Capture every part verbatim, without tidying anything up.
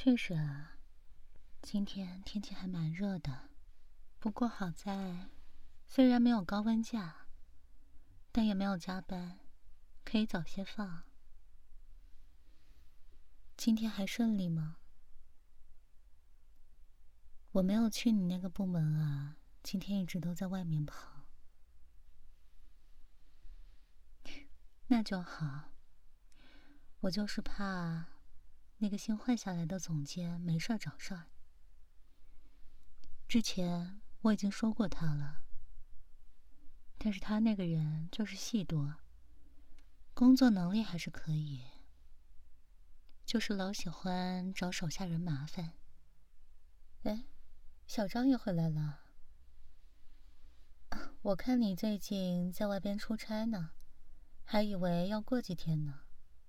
确实啊，今天天气还蛮热的，不过好在虽然没有高温假，但也没有加班，可以早些放。今天还顺利吗？我没有去你那个部门啊，今天一直都在外面跑。那就好，我就是怕那个新换下来的总监没事儿找事儿。之前我已经说过他了，但是他那个人就是戏多，工作能力还是可以，就是老喜欢找手下人麻烦。哎，小张也回来了。我看你最近在外边出差呢，还以为要过几天呢。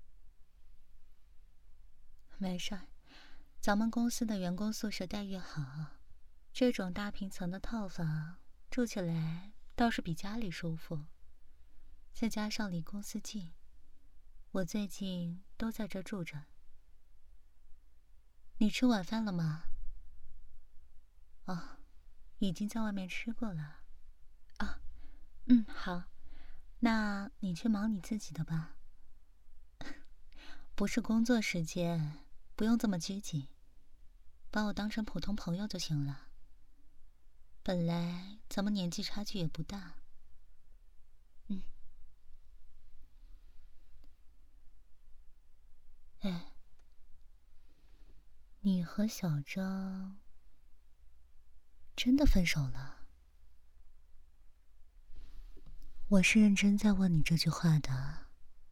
没事儿，咱们公司的员工宿舍待遇好，这种大平层的套房住起来倒是比家里舒服，再加上离公司近，我最近都在这住着。你吃晚饭了吗？哦，已经在外面吃过了。啊，嗯，好，那你去忙你自己的吧。不是工作时间，不用这么拘谨，把我当成普通朋友就行了。本来咱们年纪差距也不大。嗯。哎，你和小张真的分手了？我是认真在问你这句话的。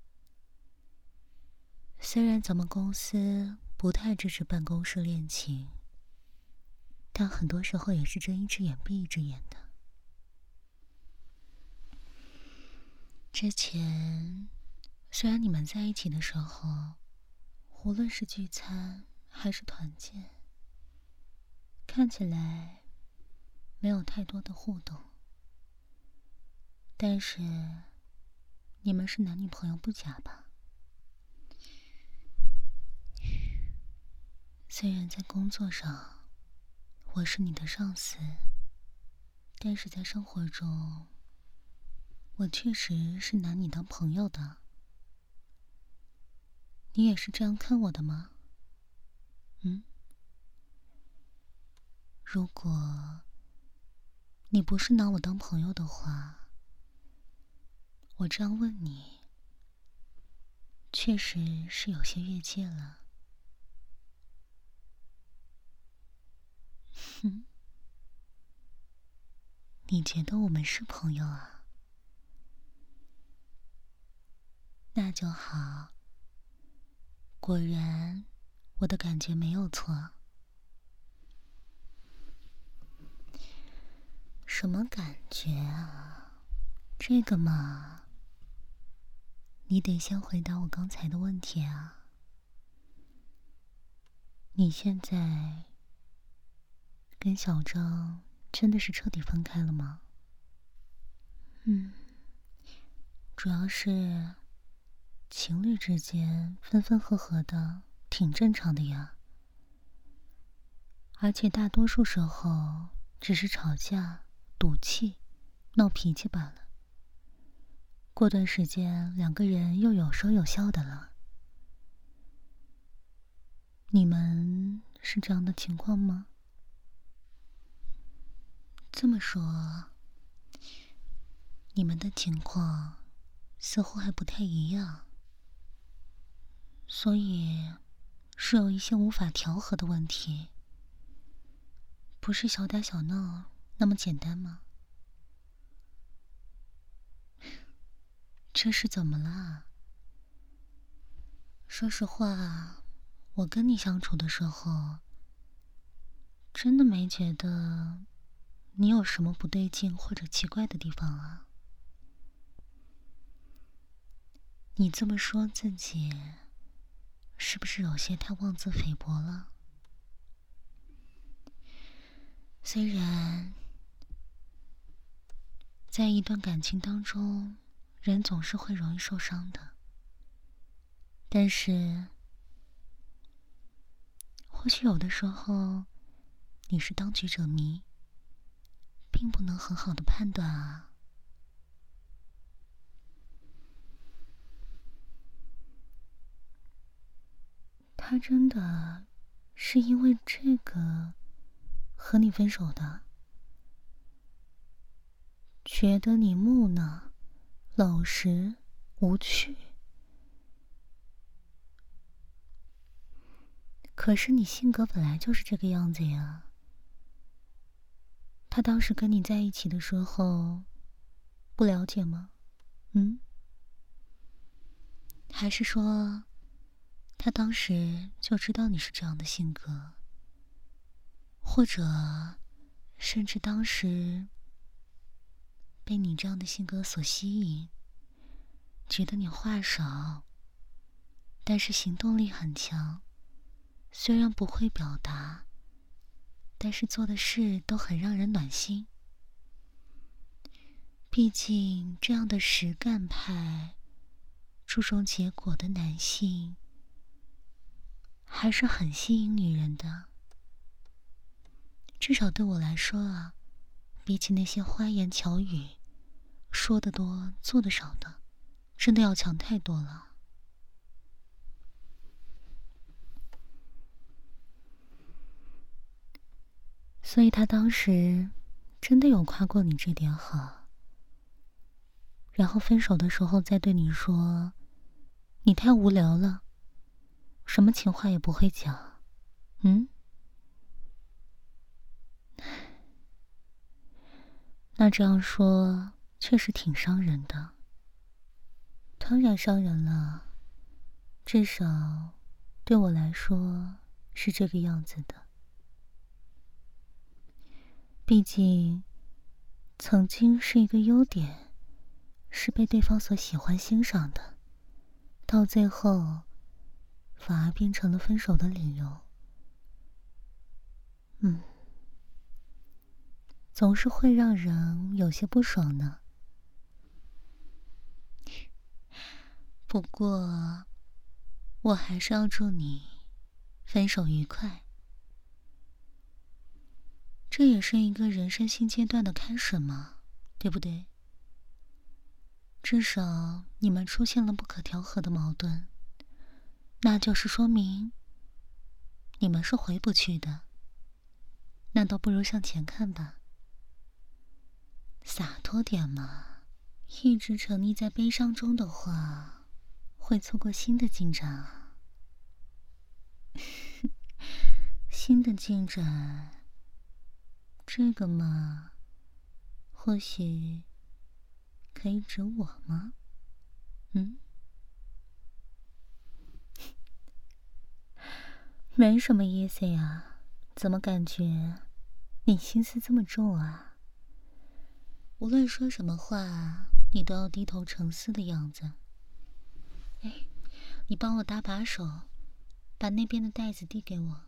虽然咱们公司不太支持办公室恋情，但很多时候也是睁一只眼闭一只眼的。之前虽然你们在一起的时候，无论是聚餐还是团建，看起来没有太多的互动，但是你们是男女朋友不假吧？虽然在工作上我是你的上司，但是在生活中我确实是拿你当朋友的。你也是这样看我的吗？嗯？如果你不是拿我当朋友的话，我这样问你确实是有些越界了。哼，你觉得我们是朋友啊？那就好，果然我的感觉没有错。什么感觉啊？这个嘛，你得先回答我刚才的问题啊。你现在跟小张真的是彻底分开了吗？嗯，主要是情侣之间分分合合的挺正常的呀，而且大多数时候只是吵架、赌气、闹脾气罢了。过段时间两个人又有说有笑的了。你们是这样的情况吗？这么说，你们的情况似乎还不太一样，所以是有一些无法调和的问题，不是小打小闹那么简单吗？这是怎么啦？说实话，我跟你相处的时候，真的没觉得你有什么不对劲或者奇怪的地方啊。你这么说自己，是不是有些太妄自菲薄了？虽然在一段感情当中，人总是会容易受伤的，但是或许有的时候，你是当局者迷，并不能很好的判断啊。他真的是因为这个和你分手的？觉得你木讷、老实、无趣？可是你性格本来就是这个样子呀。他当时跟你在一起的时候，不了解吗？嗯？还是说，他当时就知道你是这样的性格？或者，甚至当时被你这样的性格所吸引，觉得你话少，但是行动力很强，虽然不会表达，但是做的事都很让人暖心。毕竟这样的实干派，注重结果的男性，还是很吸引女人的。至少对我来说啊，比起那些花言巧语，说得多做得少的，真的要强太多了。所以他当时真的有夸过你这点好，然后分手的时候再对你说，你太无聊了，什么情话也不会讲。嗯？那这样说确实挺伤人的。当然伤人了，至少对我来说是这个样子的。毕竟曾经是一个优点，是被对方所喜欢欣赏的，到最后反而变成了分手的理由。嗯，总是会让人有些不爽呢。不过我还是要祝你分手愉快，这也是一个人生新阶段的开始嘛，对不对？至少你们出现了不可调和的矛盾，那就是说明你们是回不去的。那倒不如向前看吧，洒脱点嘛，一直沉溺在悲伤中的话，会错过新的进展啊。新的进展，这个嘛，或许可以指我吗？嗯？没什么意思呀，怎么感觉你心思这么重啊？无论说什么话，你都要低头沉思的样子。哎，你帮我搭把手，把那边的袋子递给我。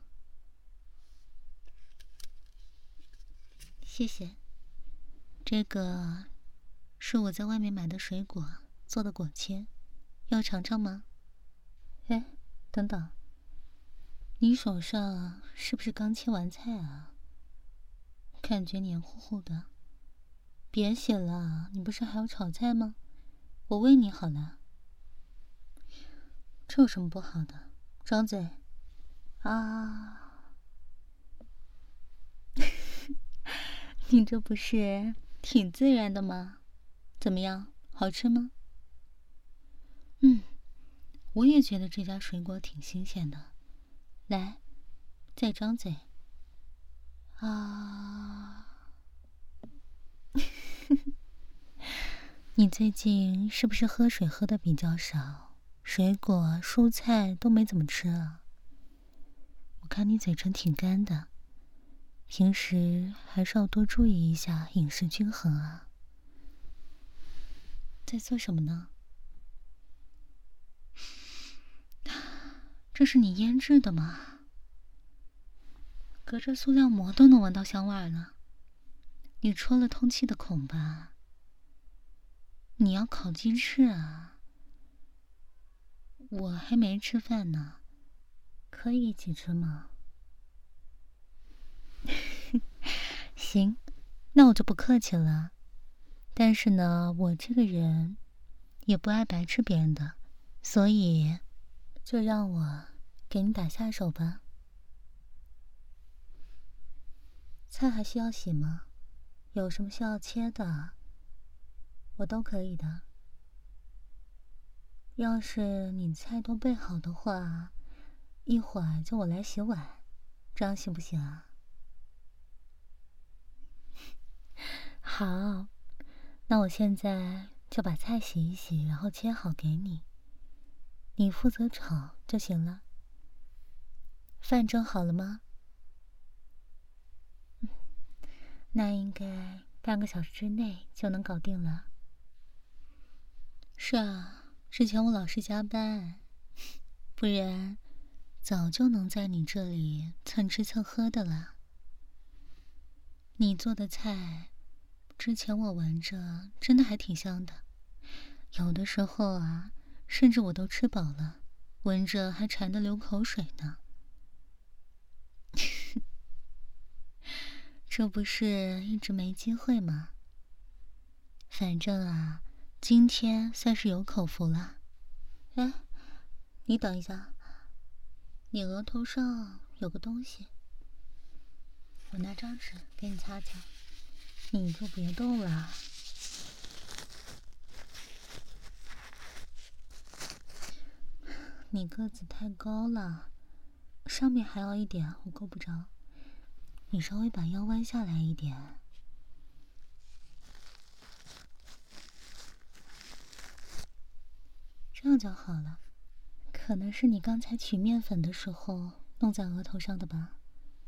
谢谢。这个是我在外面买的水果做的果签，要尝尝吗？哎，等等，你手上是不是刚切完菜啊？感觉黏糊糊的。别洗了，你不是还要炒菜吗？我喂你好了。这有什么不好的？张嘴。啊！你这不是挺自然的吗？怎么样，好吃吗？嗯，我也觉得这家水果挺新鲜的。来，再张嘴。啊！你最近是不是喝水喝的比较少，水果蔬菜都没怎么吃啊？我看你嘴唇挺干的，平时还是要多注意一下饮食均衡啊。在做什么呢？这是你腌制的吗？隔着塑料膜都能闻到香味了。你戳了通气的孔吧？你要烤鸡翅啊？我还没吃饭呢，可以一起吃吗？ 行，那我就不客气了。但是呢，我这个人也不爱白吃别人的，所以就让我给你打下手吧。菜还需要洗吗？有什么需要切的，我都可以的。要是你菜都备好的话，一会儿就我来洗碗，这样行不行啊？好，那我现在就把菜洗一洗，然后切好给你，你负责炒就行了。饭蒸好了吗？那应该半个小时之内就能搞定了。是啊，之前我老是加班，不然早就能在你这里蹭吃蹭喝的了。你做的菜，之前我闻着真的还挺香的，有的时候啊，甚至我都吃饱了，闻着还馋得流口水呢。这不是一直没机会吗？反正啊，今天算是有口福了。哎，你等一下，你额头上有个东西，我拿张纸给你擦擦，你就别动了。你个子太高了，上面还要一点，我够不着。你稍微把腰弯下来一点。这样就好了。可能是你刚才取面粉的时候弄在额头上的吧？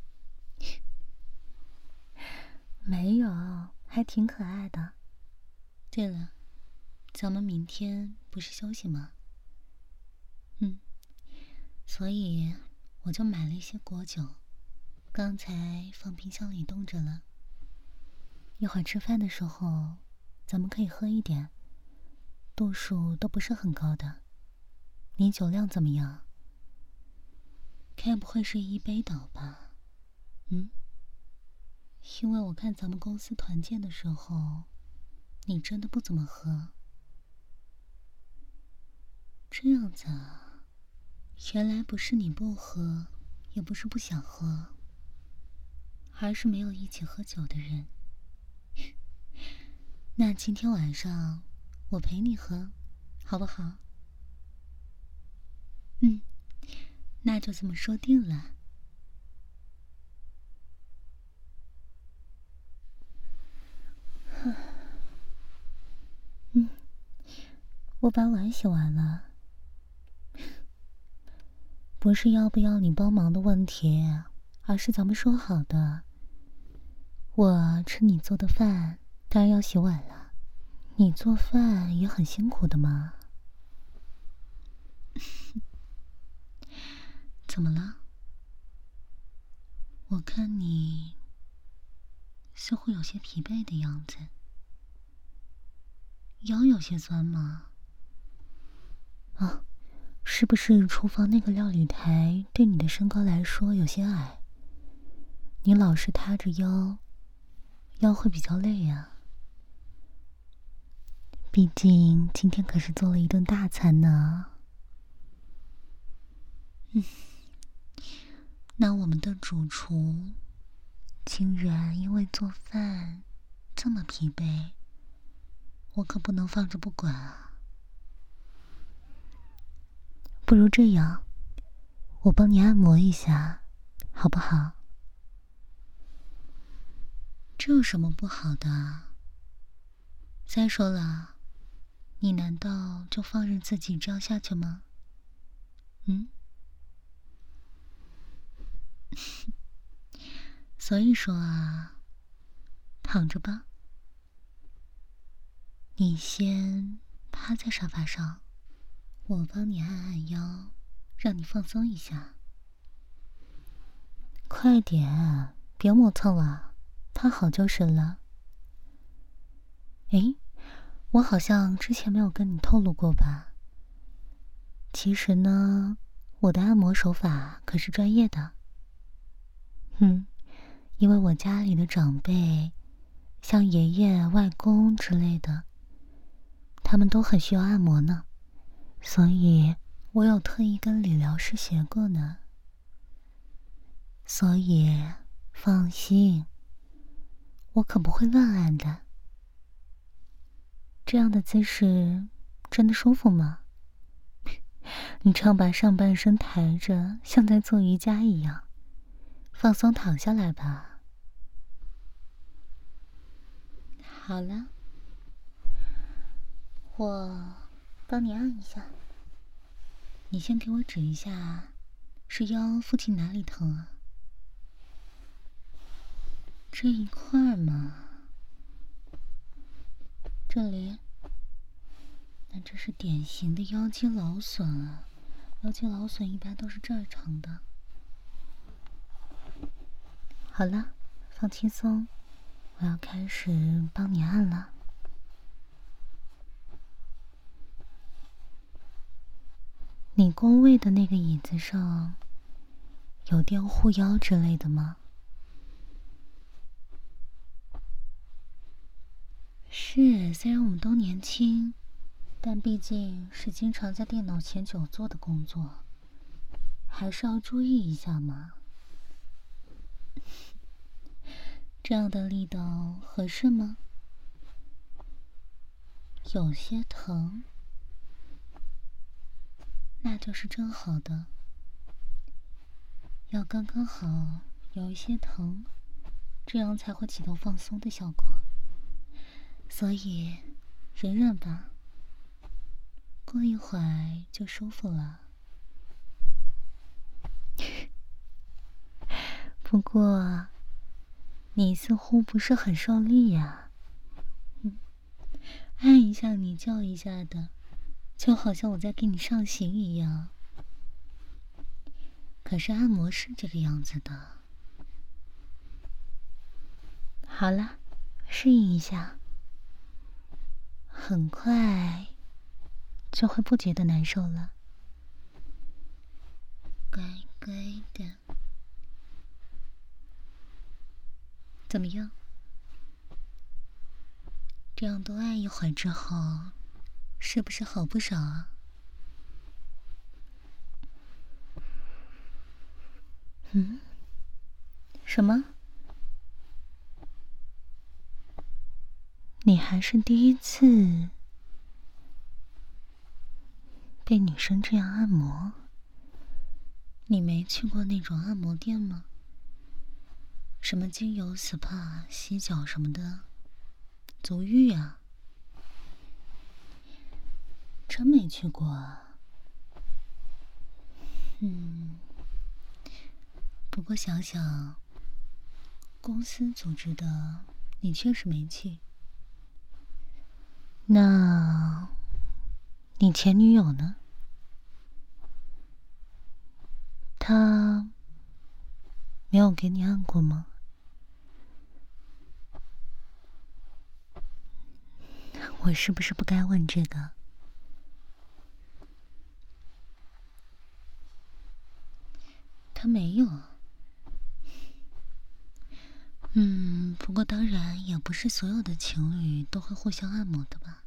没有，还挺可爱的。对了，咱们明天不是休息吗？嗯，所以我就买了一些果酒，刚才放冰箱里冻着了。一会儿吃饭的时候，咱们可以喝一点，度数都不是很高的。你酒量怎么样？该不会是一杯倒吧？嗯？因为我看咱们公司团建的时候，你真的不怎么喝。这样子啊，原来不是你不喝，也不是不想喝，而是没有一起喝酒的人。那今天晚上我陪你喝，好不好？嗯，那就这么说定了。嗯，我把碗洗完了，不是要不要你帮忙的问题，而是咱们说好的，我吃你做的饭，当然要洗碗了。你做饭也很辛苦的嘛。怎么了？我看你似乎有些疲惫的样子，腰有些酸吗？啊，是不是厨房那个料理台对你的身高来说有些矮？你老是塌着腰，腰会比较累呀。毕竟今天可是做了一顿大餐呢。嗯，那我们的主厨竟然因为做饭这么疲惫，我可不能放着不管啊。不如这样，我帮你按摩一下，好不好？这有什么不好的？再说了，你难道就放任自己这样下去吗？嗯？所以说啊，躺着吧。你先趴在沙发上，我帮你按按腰，让你放松一下。快点，别磨蹭了，躺好就是了。诶，我好像之前没有跟你透露过吧？其实呢，我的按摩手法可是专业的。嗯， 因为我家里的长辈，像爷爷、外公之类的，他们都很需要按摩呢，所以我有特意跟理疗师学过呢。所以放心，我可不会乱按的。这样的姿势真的舒服吗？你常把上半身抬着，像在做瑜伽一样，放松躺下来吧。好了，我帮你按一下。你先给我指一下，是腰附近哪里疼啊？这一块嘛。这里？那这是典型的腰肌劳损啊。腰肌劳损一般都是这儿疼的。好了，放轻松，我要开始帮你按了。你工位的那个椅子上有垫护腰之类的吗？是，虽然我们都年轻，但毕竟是经常在电脑前久坐的工作，还是要注意一下嘛。这样的力道合适吗？有些疼，那就是正好的。要刚刚好，有一些疼，这样才会起到放松的效果。所以，忍忍吧，过一会儿就舒服了。不过，你似乎不是很受力呀。嗯，按一下你叫一下的，就好像我在给你上刑一样。可是按摩是这个样子的。好了，适应一下，很快就会不觉得难受了。乖乖的。怎么样？这样多按一会儿之后，是不是好不少啊？嗯？什么？你还是第一次被女生这样按摩？你没去过那种按摩店吗？什么精油 S P A、洗脚什么的，足浴啊？真没去过啊？嗯，不过想想，公司组织的，你确实没去。那，你前女友呢？她没有给你按过吗？我是不是不该问这个？他没有。嗯，不过当然也不是所有的情侣都会互相按摩的吧。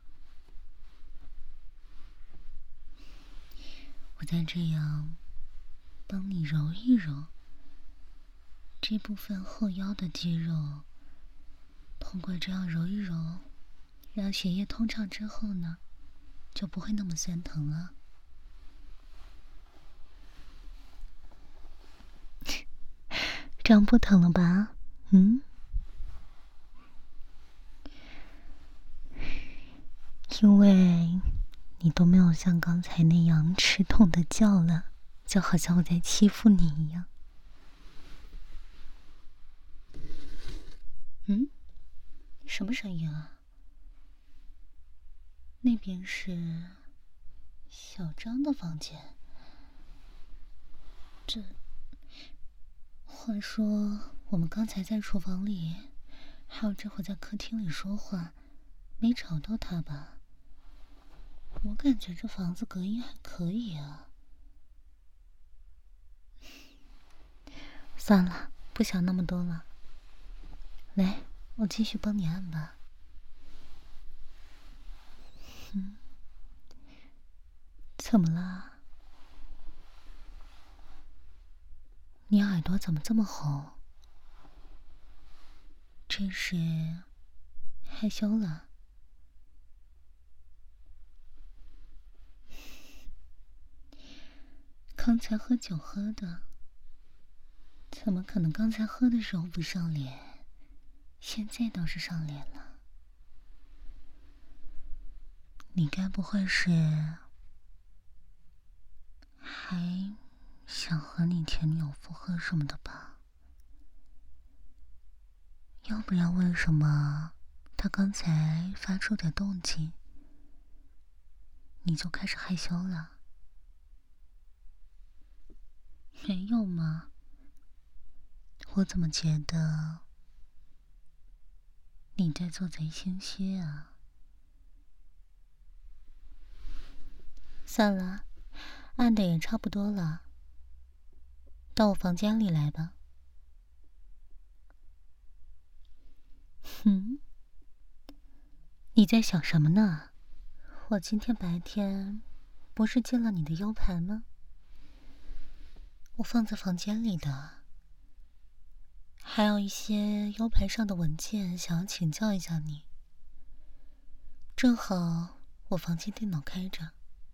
我再这样帮你揉一揉这部分后腰的肌肉，通过这样揉一揉，让血液通畅之后呢，就不会那么酸疼了。这样不疼了吧？嗯？因为你都没有像刚才那样吃痛的叫了，就好像我在欺负你一样。嗯？什么声音啊？那边是小张的房间。这……话说，我们刚才在厨房里，还有这会在客厅里说话，没吵到他吧？我感觉这房子隔音还可以啊。算了， 不想那么多了。来，我继续帮你按吧。嗯，怎么了？你耳朵怎么这么红？这是害羞了？刚才喝酒喝的，怎么可能刚才喝的时候不上脸，现在倒是上脸了？你该不会是还想和你前女友复合什么的吧？要不然为什么他刚才发出点动静，你就开始害羞了？没有吗？我怎么觉得你在做贼心虚啊？算了，按的也差不多了，到我房间里来吧。哼，你在想什么呢？我今天白天不是借了你的 U 盘吗？我放在房间里的，还有一些 U 盘上的文件想要请教一下你。正好我房间电脑开着。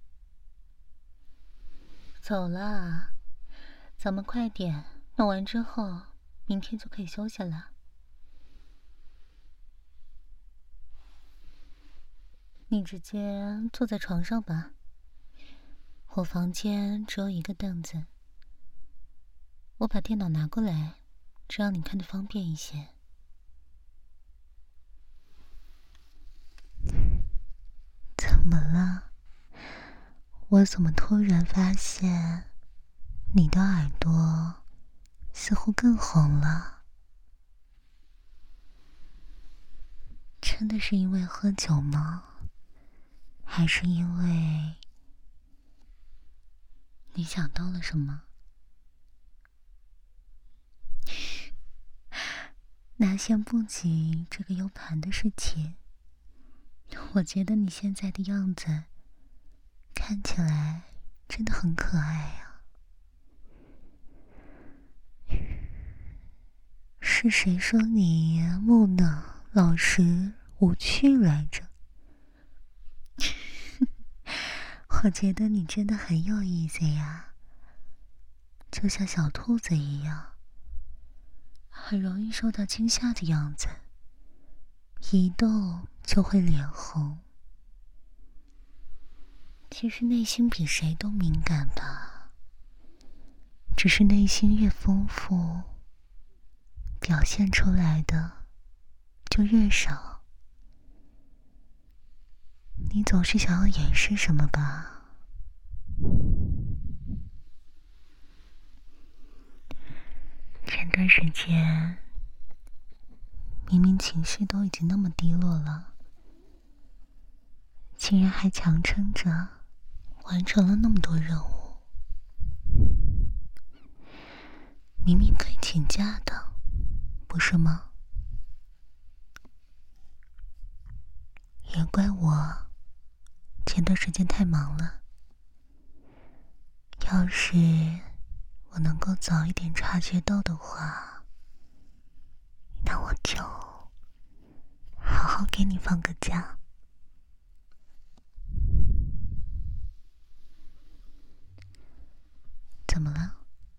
走啦，咱们快点，弄完之后明天就可以休息了。你直接坐在床上吧，我房间只有一个凳子，我把电脑拿过来，这样你看得方便一些。怎么了？我怎么突然发现你的耳朵似乎更红了？真的是因为喝酒吗？还是因为你想到了什么？那先不急这个 U 盘的事情，我觉得你现在的样子看起来真的很可爱呀。是谁说你木讷、老实、无趣来着？我觉得你真的很有意思呀，就像小兔子一样，很容易受到惊吓的样子，一动就会脸红。其实内心比谁都敏感吧，只是内心越丰富，表现出来的就越少。你总是想要掩饰什么吧？前段时间明明情绪都已经那么低落了，竟然还强撑着完成了那么多任务。明明可以请假的，不是吗？也怪我前段时间太忙了，要是我能够早一点察觉到的话，那我就好好给你放个假。怎么了？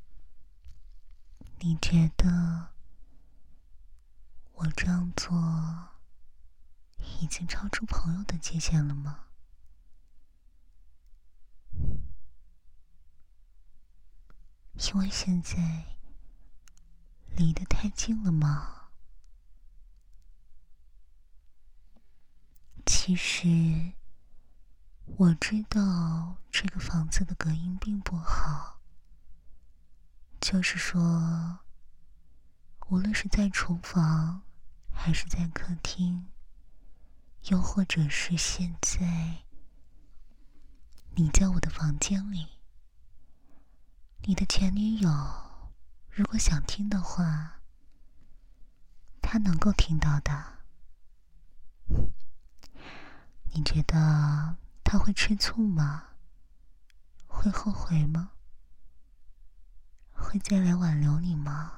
你觉得我这样做已经超出朋友的界限了吗？因为现在离得太近了吗？其实我知道这个房子的隔音并不好，就是说无论是在厨房还是在客厅，又或者是现在你在我的房间里，你的前女友如果想听的话，他能够听到的。你觉得他会吃醋吗？会后悔吗？会再来挽留你吗？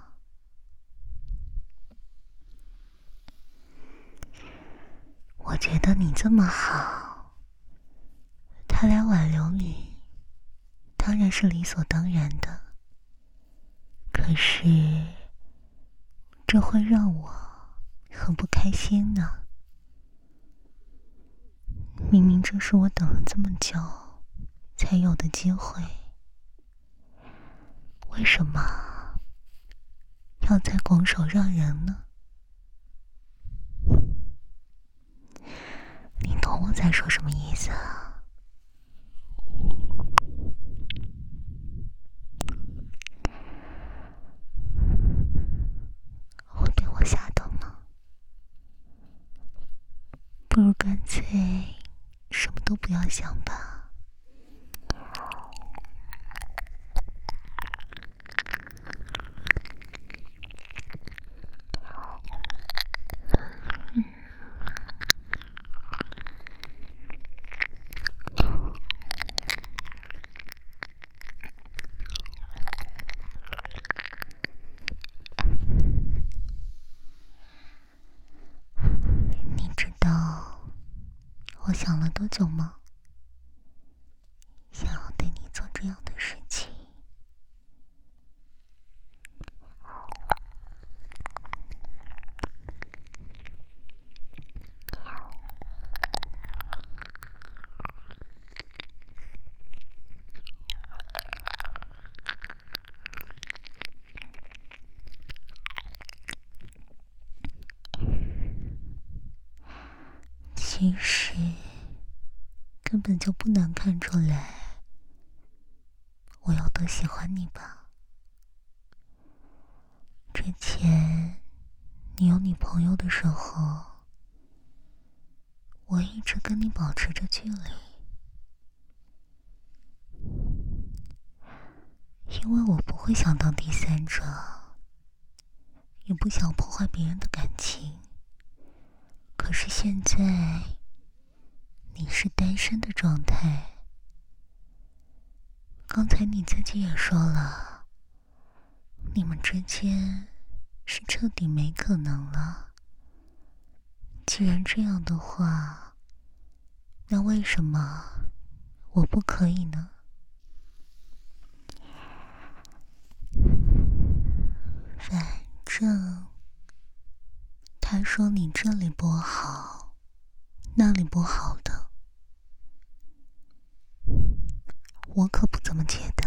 我觉得你这么好，他来挽留你，当然是理所当然的。可是，这会让我很不开心呢。明明这是我等了这么久才有的机会，为什么要再拱手让人呢？你懂我在说什么意思啊？会被我吓到吗？不如干脆什么都不要想吧。你知道我想了多久吗？想要对你做这样的事情。其实根本就不难看出来我有多喜欢你吧。之前你有女朋友的时候，我一直跟你保持着距离，因为我不会想当第三者，也不想破坏别人的感情。可是现在你是单身的状态，刚才你自己也说了，你们之间是彻底没可能了。既然这样的话，那为什么我不可以呢？反正他说你这里不好，那里不好的，我可不这么觉得。